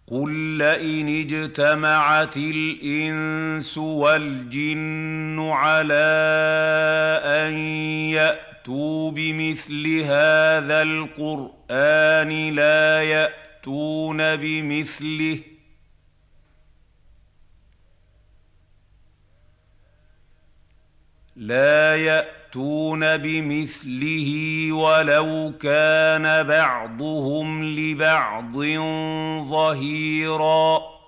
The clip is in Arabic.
قُل لَّئِنِ اجْتَمَعَتِ الْإِنسُ وَالْجِنُّ عَلَىٰ أَن يَأْتُوا بِمِثْلِ هَٰذَا الْقُرْآنِ لَا يَأْتُونَ بِمِثْلِهِ وَلَوْ كَانَ بَعْضُهُمْ لِبَعْضٍ ظَهِيرًا